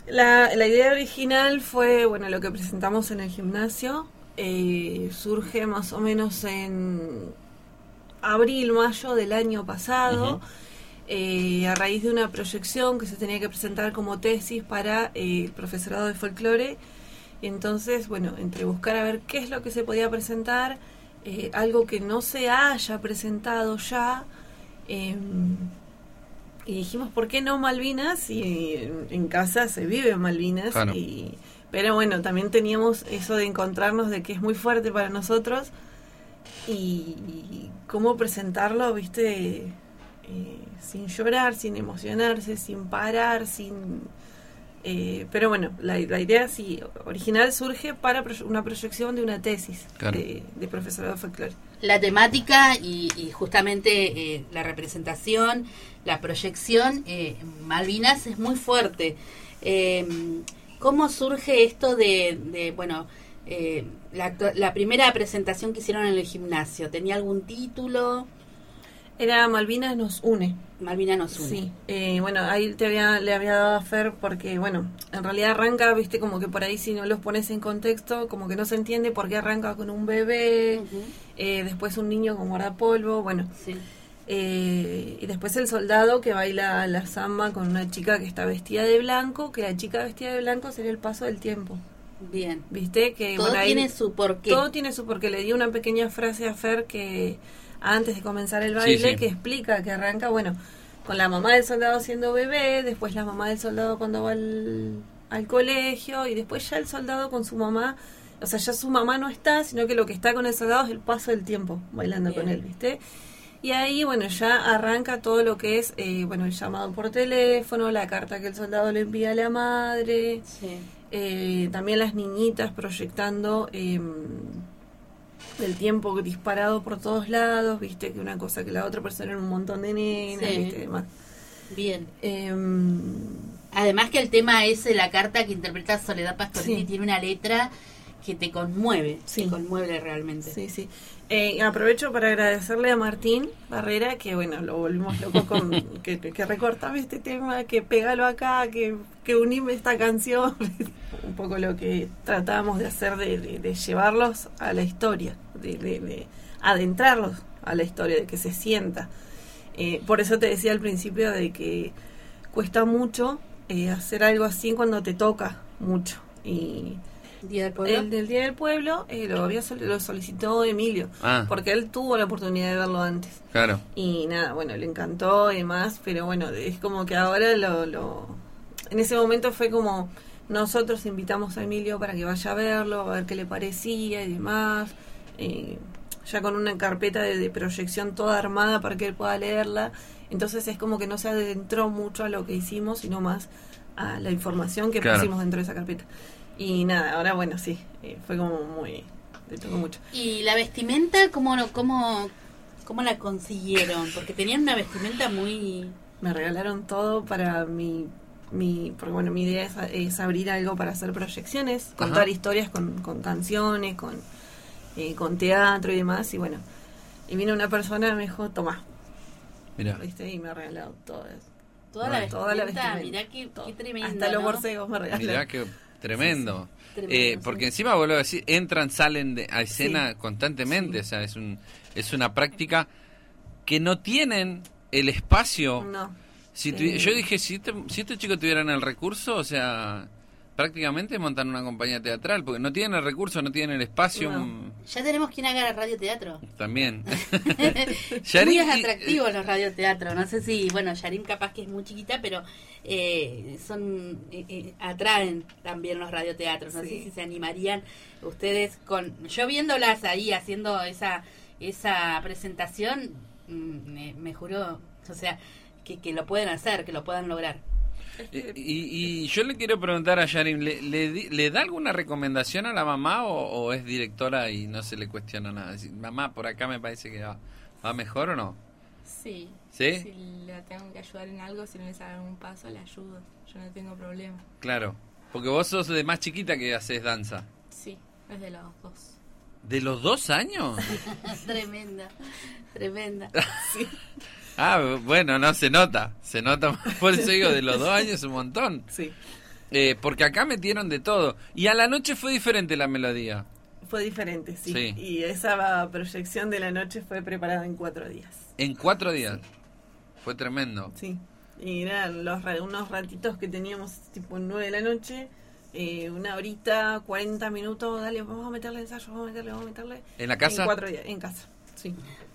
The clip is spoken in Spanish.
La idea original fue, bueno, lo que presentamos en el gimnasio. Surge más o menos en abril, mayo del año pasado, a raíz de una proyección que se tenía que presentar como tesis para el profesorado de folclore. Entonces, bueno, entre buscar a ver qué es lo que se podía presentar, algo que no se haya presentado ya, y dijimos, ¿por qué no Malvinas? Y en casa se vive Malvinas. Claro. Pero bueno, también teníamos eso de encontrarnos de que es muy fuerte para nosotros y cómo presentarlo, viste, sin llorar, sin emocionarse, sin parar, pero bueno, la idea sí, original surge para una proyección de una tesis, claro, de profesorado de folclore. La temática y justamente la representación, la proyección, Malvinas es muy fuerte. ¿Cómo surge esto de bueno, la primera presentación que hicieron en el gimnasio? ¿Tenía algún título? Era Malvinas nos une. Malvinas nos une. Sí, bueno, ahí le había dado a Fer porque, bueno, en realidad arranca, viste, como que por ahí si no los pones en contexto, como que no se entiende por qué arranca con un bebé, después un niño con guardapolvo, bueno. Sí. Y después el soldado que baila la samba con una chica que está vestida de blanco, que la chica vestida de blanco sería el paso del tiempo. Bien. ¿Viste? Que todo ahí, tiene su porqué. Todo tiene su porqué. Le di una pequeña frase a Fer que antes de comenzar el baile, que explica que arranca, bueno, con la mamá del soldado siendo bebé, después la mamá del soldado cuando va al colegio, y después ya el soldado con su mamá, o sea, ya su mamá no está, sino que lo que está con el soldado es el paso del tiempo, bailando con él, ¿viste? Y ahí, bueno, ya arranca todo lo que es, bueno, el llamado por teléfono, la carta que el soldado le envía a la madre, también las niñitas proyectando el tiempo disparado por todos lados, viste, que una cosa que la otra persona era un montón de nenas, viste, demás. Bien. Además que el tema es la carta que interpreta Soledad Pastorini, tiene una letra que te conmueve, te conmueve realmente. Sí, sí. Aprovecho para agradecerle a Martín Barrera, que bueno, lo volvimos loco con que recortame este tema, que pégalo acá, que unime esta canción. Un poco lo que tratábamos de hacer, de llevarlos a la historia, de adentrarlos a la historia, de que se sienta. Por eso te decía al principio de que cuesta mucho hacer algo así cuando te toca mucho. Y ¿Día del Pueblo? El del Día del Pueblo lo solicitó Emilio, porque él tuvo la oportunidad de verlo antes. Claro. Y nada, bueno, le encantó y demás, pero bueno, es como que ahora en ese momento fue como nosotros invitamos a Emilio para que vaya a verlo, a ver qué le parecía y demás, ya con una carpeta de proyección toda armada para que él pueda leerla. Entonces es como que no se adentró mucho a lo que hicimos, sino más a la información que pusimos dentro de esa carpeta. Y nada, ahora bueno, sí, fue como muy... le tocó mucho. ¿Y la vestimenta cómo la consiguieron? Porque tenían una vestimenta muy... Me regalaron todo para porque bueno, mi idea es abrir algo para hacer proyecciones, contar historias con canciones, con teatro y demás, y bueno, y vino una persona y me dijo, tomá. Mirá. ¿Viste? Y me ha regalado todo eso. Toda la vestimenta. Mirá qué tremendo. Hasta los borcegos me regalaron. Mirá qué tremendo. Sí. Tremendo, porque encima, vuelvo a decir, entran, salen a escena constantemente, o sea, es una práctica que no tienen el espacio. No. Yo dije, si estos chicos tuvieran el recurso, o sea, prácticamente montan una compañía teatral, porque no tienen el recurso, no tienen el espacio. No. Ya tenemos quien haga radioteatro. También. Muy atractivos los radioteatros. No sé si, bueno, Yarim capaz que es muy chiquita, pero atraen también los radioteatros. No sé si se animarían ustedes yo viéndolas ahí haciendo esa presentación, me juro, o sea, que lo pueden hacer, que lo puedan lograr. Y yo le quiero preguntar a Yarim, ¿le da alguna recomendación a la mamá o es directora y no se le cuestiona nada? Decir, mamá, por acá me parece que va mejor o no. Sí. ¿Sí? Si la tengo que ayudar en algo, si no les hago un paso, le ayudo. Yo no tengo problema. Claro, porque vos sos de más chiquita que haces danza. Sí, es de los 2. ¿De los 2 años? Tremenda. Sí. Bueno, no, se nota, por eso digo, de los 2 años un montón. Sí. Porque acá metieron de todo. Y a la noche fue diferente la melodía. Fue diferente, sí. Sí. Y esa proyección de la noche fue preparada en 4 días. ¿En 4 días? Sí. Fue tremendo. Sí. Y eran unos ratitos que teníamos tipo 9 de la noche, 1 horita, 40 minutos, dale, vamos a meterle ensayo, vamos a meterle. ¿En la casa? En 4 días, en casa, sí.